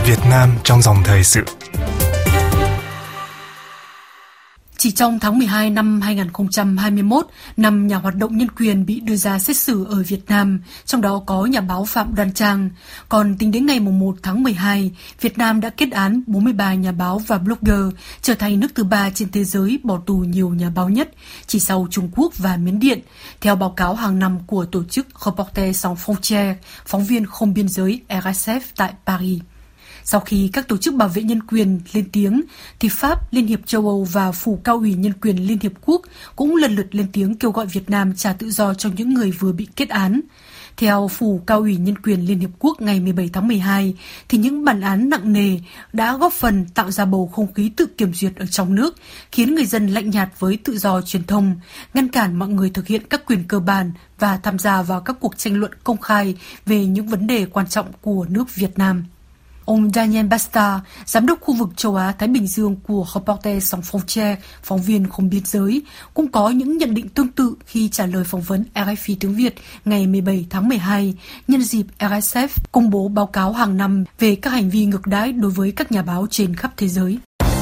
Việt Nam trong dòng thời sự. Chỉ trong tháng 12 năm 2021, 5 nhà hoạt động nhân quyền bị đưa ra xét xử ở Việt Nam, trong đó có nhà báo Phạm Đoan Trang. Còn tính đến ngày 1 tháng 12, Việt Nam đã kết án 43 nhà báo và blogger, trở thành nước thứ 3 trên thế giới bỏ tù nhiều nhà báo nhất, chỉ sau Trung Quốc và Miến Điện, theo báo cáo hàng năm của tổ chức Reporters Sans Frontières, phóng viên không biên giới RSF tại Paris. Sau khi các tổ chức bảo vệ nhân quyền lên tiếng, thì Pháp, Liên hiệp châu Âu và Phủ Cao ủy Nhân quyền Liên hiệp quốc cũng lần lượt lên tiếng kêu gọi Việt Nam trả tự do cho những người vừa bị kết án. Theo Phủ Cao ủy Nhân quyền Liên hiệp quốc ngày 17 tháng 12, thì những bản án nặng nề đã góp phần tạo ra bầu không khí tự kiểm duyệt ở trong nước, khiến người dân lạnh nhạt với tự do truyền thông, ngăn cản mọi người thực hiện các quyền cơ bản và tham gia vào các cuộc tranh luận công khai về những vấn đề quan trọng của nước Việt Nam. Ông Daniel Basta, giám đốc khu vực châu Á-Thái Bình Dương của Reporters Sans Frontières, phóng viên không biên giới, cũng có những nhận định tương tự khi trả lời phỏng vấn RFI tiếng Việt ngày 17 tháng 12, nhân dịp RSF công bố báo cáo hàng năm về các hành vi ngược đãi đối với các nhà báo trên khắp thế giới.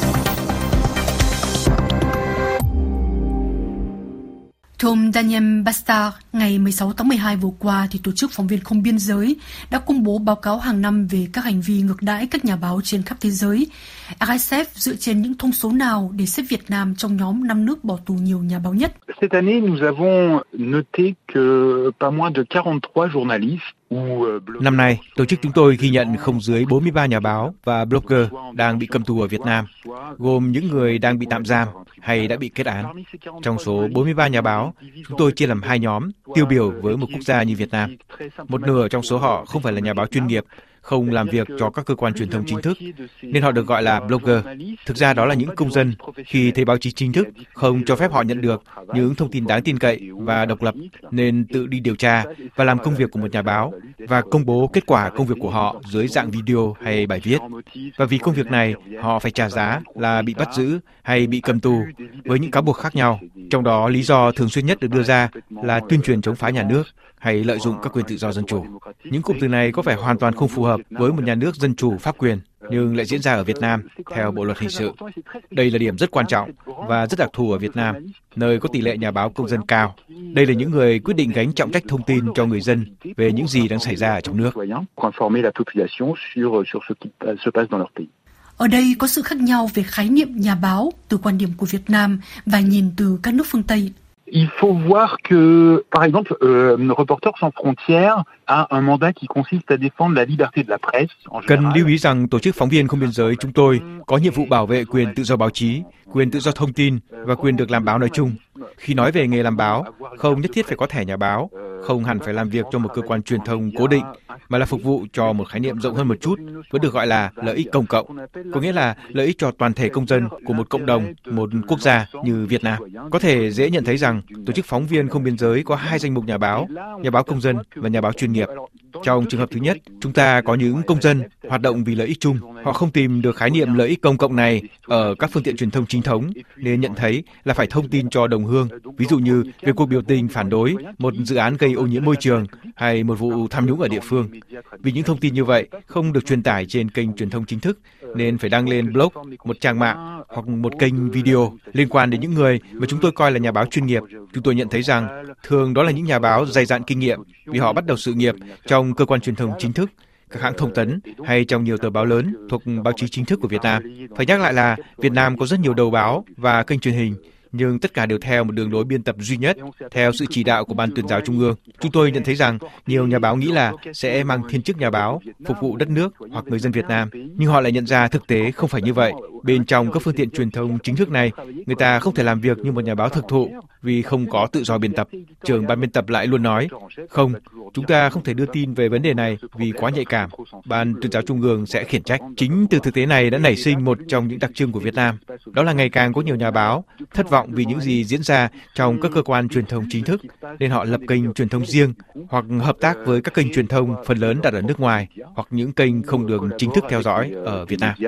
Thưa ông Daniel Basta, ngày 16 tháng 12 vừa qua, thì Tổ chức Phóng viên Không Biên giới đã công bố báo cáo hàng năm về các hành vi ngược đãi các nhà báo trên khắp thế giới. RSF dựa trên những thông số nào để xếp Việt Nam trong nhóm 5 nước bỏ tù nhiều nhà báo nhất? Cette année, nous avons noté que pas moins de 43 journalistes. Năm nay, tổ chức chúng tôi ghi nhận không dưới 43 nhà báo và blogger đang bị cầm tù ở Việt Nam, gồm những người đang bị tạm giam hay đã bị kết án. Trong số 43 nhà báo, chúng tôi chia làm 2 nhóm tiêu biểu với một quốc gia như Việt Nam. Một nửa trong số họ không phải là nhà báo chuyên nghiệp, không làm việc cho các cơ quan truyền thông chính thức, nên họ được gọi là blogger. Thực ra đó là những công dân khi thấy báo chí chính thức không cho phép họ nhận được những thông tin đáng tin cậy và độc lập, nên tự đi điều tra và làm công việc của một nhà báo và công bố kết quả công việc của họ dưới dạng video hay bài viết. Và vì công việc này, họ phải trả giá là bị bắt giữ hay bị cầm tù với những cáo buộc khác nhau. Trong đó, lý do thường xuyên nhất được đưa ra là tuyên truyền chống phá nhà nước hay lợi dụng các quyền tự do dân chủ. Những cụm từ này có vẻ hoàn toàn không phù hợp với một nhà nước dân chủ pháp quyền, nhưng lại diễn ra ở Việt Nam theo Bộ luật hình sự. Đây là điểm rất quan trọng và rất đặc thù ở Việt Nam, nơi có tỷ lệ nhà báo công dân cao. Đây là những người quyết định gánh trọng trách thông tin cho người dân về những gì đang xảy ra ở trong nước. Ở đây có sự khác nhau về khái niệm nhà báo từ quan điểm của Việt Nam và nhìn từ các nước phương Tây. Il faut voir que, par exemple, Reporters Sans Frontières a un mandat qui consiste à défendre la liberté de la presse. Cần lưu ý rằng tổ chức Phóng viên Không Biên giới chúng tôi có nhiệm vụ bảo vệ quyền tự do báo chí, quyền tự do thông tin và quyền được làm báo nói chung. Khi nói về nghề làm báo, không nhất thiết phải có thẻ nhà báo, không hẳn phải làm việc cho một cơ quan truyền thông cố định, mà là phục vụ cho một khái niệm rộng hơn một chút, vẫn được gọi là lợi ích công cộng, có nghĩa là lợi ích cho toàn thể công dân của một cộng đồng, một quốc gia như Việt Nam. Có thể dễ nhận thấy rằng tổ chức Phóng viên Không Biên giới có 2 danh mục nhà báo công dân và nhà báo chuyên nghiệp. Trong trường hợp thứ nhất, chúng ta có những công dân hoạt động vì lợi ích chung. Họ không tìm được khái niệm lợi ích công cộng này ở các phương tiện truyền thông chính thống, nên nhận thấy là phải thông tin cho đồng hương. Ví dụ như về cuộc biểu tình phản đối một dự án gây ô nhiễm môi trường hay một vụ tham nhũng ở địa phương. Vì những thông tin như vậy không được truyền tải trên kênh truyền thông chính thức, nên phải đăng lên blog, một trang mạng hoặc một kênh video liên quan đến những người mà chúng tôi coi là nhà báo chuyên nghiệp. Chúng tôi nhận thấy rằng thường đó là những nhà báo dày dạn kinh nghiệm vì họ bắt đầu sự nghiệp trong cơ quan truyền thông chính thức, các hãng thông tấn hay trong nhiều tờ báo lớn thuộc báo chí chính thức của Việt Nam. Phải nhắc lại là Việt Nam có rất nhiều đầu báo và kênh truyền hình, nhưng tất cả đều theo một đường lối biên tập duy nhất, theo sự chỉ đạo của Ban Tuyên giáo Trung ương. Chúng tôi nhận thấy rằng nhiều nhà báo nghĩ là sẽ mang thiên chức nhà báo, phục vụ đất nước hoặc người dân Việt Nam, nhưng họ lại nhận ra thực tế không phải như vậy. Bên trong các phương tiện truyền thông chính thức này, người ta không thể làm việc như một nhà báo thực thụ vì không có tự do biên tập. Trưởng ban biên tập lại luôn nói, không, chúng ta không thể đưa tin về vấn đề này vì quá nhạy cảm. Ban Tuyên giáo Trung ương sẽ khiển trách. Chính từ thực tế này đã nảy sinh một trong những đặc trưng của Việt Nam. Đó là ngày càng có nhiều nhà báo thất vọng vì những gì diễn ra trong các cơ quan truyền thông chính thức, nên họ lập kênh truyền thông riêng hoặc hợp tác với các kênh truyền thông phần lớn đặt ở nước ngoài hoặc những kênh không được chính thức theo dõi ở Việt Nam.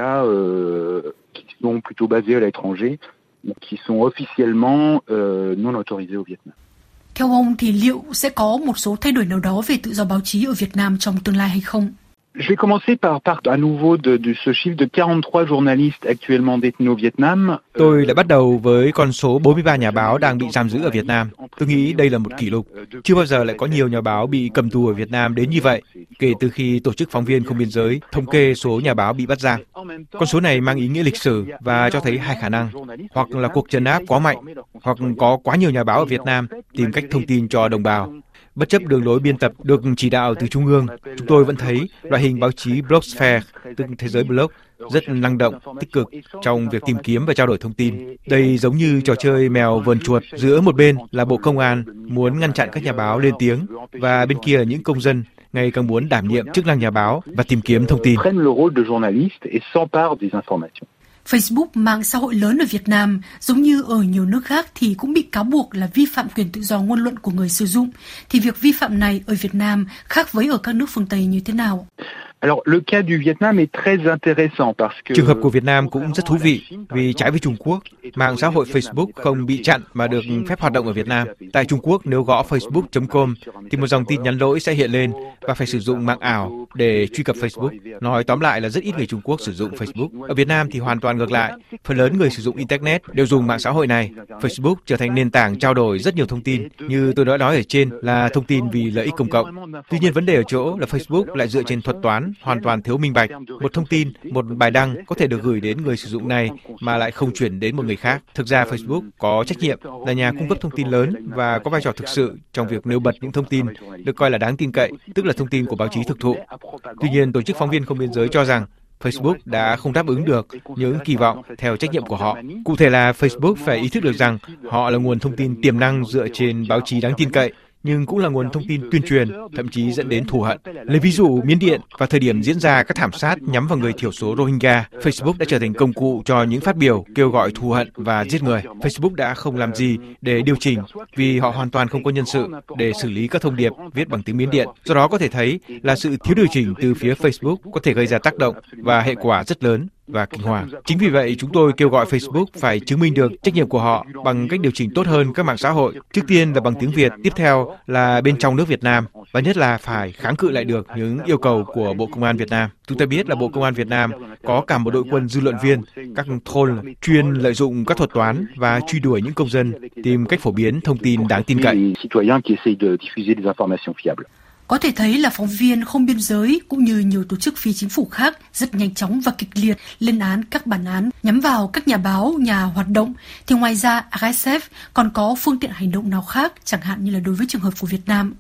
Theo ông thì liệu sẽ có một số thay đổi nào đó về tự do báo chí ở Việt Nam trong tương lai hay không? Je vais commencer par à nouveau de ce chiffre de 43 journalistes actuellement détenus au Vietnam. Tôi lại bắt đầu với con số 43 nhà báo đang bị giam giữ ở Việt Nam. Tôi nghĩ đây là một kỷ lục. Chưa bao giờ lại có nhiều nhà báo bị cầm tù ở Việt Nam đến như vậy, kể từ khi Tổ chức Phóng viên Không Biên giới thống kê số nhà báo bị bắt giam. Con số này mang ý nghĩa lịch sử và cho thấy hai khả năng, hoặc là cuộc trấn áp quá mạnh, hoặc có quá nhiều nhà báo ở Việt Nam tìm cách thông tin cho đồng bào. Bất chấp đường lối biên tập được chỉ đạo từ Trung ương, chúng tôi vẫn thấy loại hình báo chí blogosphere, tức thế giới blog, rất năng động, tích cực trong việc tìm kiếm và trao đổi thông tin. Đây giống như trò chơi mèo vờn chuột, giữa một bên là Bộ Công an muốn ngăn chặn các nhà báo lên tiếng, và bên kia là những công dân ngày càng muốn đảm nhiệm chức năng nhà báo và tìm kiếm thông tin. Facebook, mạng xã hội lớn ở Việt Nam, giống như ở nhiều nước khác thì cũng bị cáo buộc là vi phạm quyền tự do ngôn luận của người sử dụng. Thì việc vi phạm này ở Việt Nam khác với ở các nước phương Tây như thế nào? Trường hợp của Việt Nam cũng rất thú vị, vì trái với Trung Quốc, mạng xã hội Facebook không bị chặn mà được phép hoạt động ở Việt Nam. Tại Trung Quốc, nếu gõ facebook.com thì một dòng tin nhắn lỗi sẽ hiện lên và phải sử dụng mạng ảo để truy cập Facebook. Nói tóm lại là rất ít người Trung Quốc sử dụng Facebook. Ở Việt Nam thì hoàn toàn ngược lại. Phần lớn người sử dụng Internet đều dùng mạng xã hội này. Facebook trở thành nền tảng trao đổi rất nhiều thông tin. Như tôi đã nói ở trên là thông tin vì lợi ích công cộng. Tuy nhiên vấn đề ở chỗ là Facebook lại dựa trên thuật toán hoàn toàn thiếu minh bạch. Một thông tin, một bài đăng có thể được gửi đến người sử dụng này mà lại không chuyển đến một người khác. Thực ra Facebook có trách nhiệm là nhà cung cấp thông tin lớn và có vai trò thực sự trong việc nêu bật những thông tin được coi là đáng tin cậy, tức là thông tin của báo chí thực thụ. Tuy nhiên, Tổ chức Phóng viên Không Biên giới cho rằng Facebook đã không đáp ứng được những kỳ vọng theo trách nhiệm của họ. Cụ thể là Facebook phải ý thức được rằng họ là nguồn thông tin tiềm năng dựa trên báo chí đáng tin cậy, nhưng cũng là nguồn thông tin tuyên truyền, thậm chí dẫn đến thù hận. Lấy ví dụ Miến Điện, vào thời điểm diễn ra các thảm sát nhắm vào người thiểu số Rohingya, Facebook đã trở thành công cụ cho những phát biểu kêu gọi thù hận và giết người. Facebook đã không làm gì để điều chỉnh vì họ hoàn toàn không có nhân sự để xử lý các thông điệp viết bằng tiếng Miến Điện. Do đó có thể thấy là sự thiếu điều chỉnh từ phía Facebook có thể gây ra tác động và hệ quả rất lớn và kinh hoàng. Chính vì vậy, chúng tôi kêu gọi Facebook phải chứng minh được trách nhiệm của họ bằng cách điều chỉnh tốt hơn các mạng xã hội. Trước tiên là bằng tiếng Việt, tiếp theo là bên trong nước Việt Nam, và nhất là phải kháng cự lại được những yêu cầu của Bộ Công an Việt Nam. Chúng ta biết là Bộ Công an Việt Nam có cả một đội quân dư luận viên, các troll chuyên lợi dụng các thuật toán và truy đuổi những công dân tìm cách phổ biến thông tin đáng tin cậy. Có thể thấy là phóng viên Không Biên giới cũng như nhiều tổ chức phi chính phủ khác rất nhanh chóng và kịch liệt lên án các bản án nhắm vào các nhà báo, nhà hoạt động. Thì ngoài ra, RSF còn có phương tiện hành động nào khác, chẳng hạn như là đối với trường hợp của Việt Nam?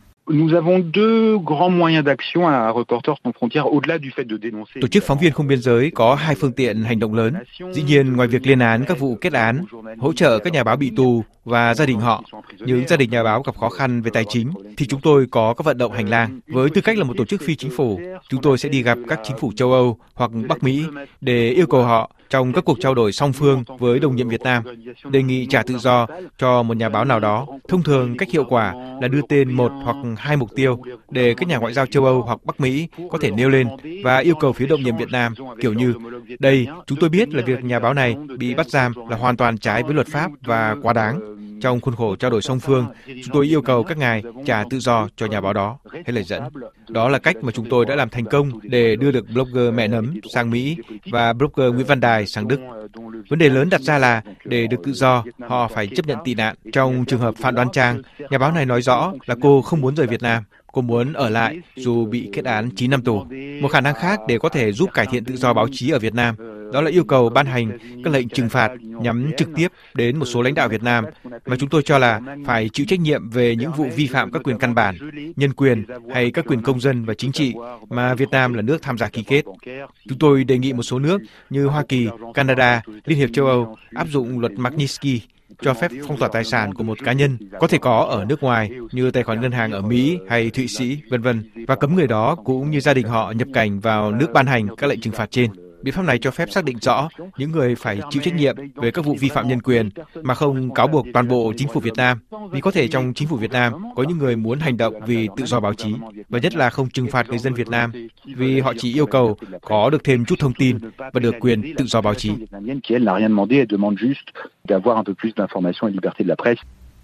Tổ chức Phóng viên Không Biên giới có hai phương tiện hành động lớn. Dĩ nhiên, ngoài việc lên án các vụ kết án, hỗ trợ các nhà báo bị tù và gia đình họ, những gia đình nhà báo gặp khó khăn về tài chính, thì chúng tôi có các vận động hành lang. Với tư cách là một tổ chức phi chính phủ, chúng tôi sẽ đi gặp các chính phủ châu Âu hoặc Bắc Mỹ để yêu cầu họ trong các cuộc trao đổi song phương với đồng nhiệm Việt Nam, đề nghị trả tự do cho một nhà báo nào đó. Thông thường, cách hiệu quả là đưa tên một hoặc hai mục tiêu để các nhà ngoại giao châu Âu hoặc Bắc Mỹ có thể nêu lên và yêu cầu phía đồng nhiệm Việt Nam, kiểu như, đây, chúng tôi biết là việc nhà báo này bị bắt giam là hoàn toàn trái với luật pháp và quá đáng. Trong khuôn khổ trao đổi song phương, chúng tôi yêu cầu các ngài trả tự do cho nhà báo đó, hay lời dẫn. Đó là cách mà chúng tôi đã làm thành công để đưa được blogger Mẹ Nấm sang Mỹ và blogger Nguyễn Văn Đài sang Đức. Vấn đề lớn đặt ra là để được tự do, họ phải chấp nhận tị nạn. Trong trường hợp Phạm Đoan Trang, nhà báo này nói rõ là cô không muốn rời Việt Nam. Cô muốn ở lại dù bị kết án 9 năm tù. Một khả năng khác để có thể giúp cải thiện tự do báo chí ở Việt Nam, đó là yêu cầu ban hành các lệnh trừng phạt nhắm trực tiếp đến một số lãnh đạo Việt Nam mà chúng tôi cho là phải chịu trách nhiệm về những vụ vi phạm các quyền căn bản, nhân quyền hay các quyền công dân và chính trị mà Việt Nam là nước tham gia ký kết. Chúng tôi đề nghị một số nước như Hoa Kỳ, Canada, Liên hiệp châu Âu áp dụng luật Magnitsky, cho phép phong tỏa tài sản của một cá nhân có thể có ở nước ngoài như tài khoản ngân hàng ở Mỹ hay Thụy Sĩ, v.v. và cấm người đó cũng như gia đình họ nhập cảnh vào nước ban hành các lệnh trừng phạt trên. Biện pháp này cho phép xác định rõ những người phải chịu trách nhiệm về các vụ vi phạm nhân quyền mà không cáo buộc toàn bộ chính phủ Việt Nam. Vì có thể trong chính phủ Việt Nam có những người muốn hành động vì tự do báo chí, và nhất là không trừng phạt người dân Việt Nam vì họ chỉ yêu cầu có được thêm chút thông tin và được quyền tự do báo chí.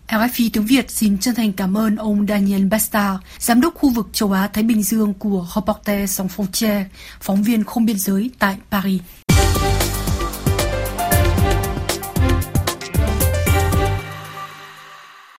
RFI tiếng Việt xin chân thành cảm ơn ông Daniel Bastard, Giám đốc khu vực châu Á-Thái Bình Dương của Reporters sans frontières, phóng viên không biên giới tại Paris.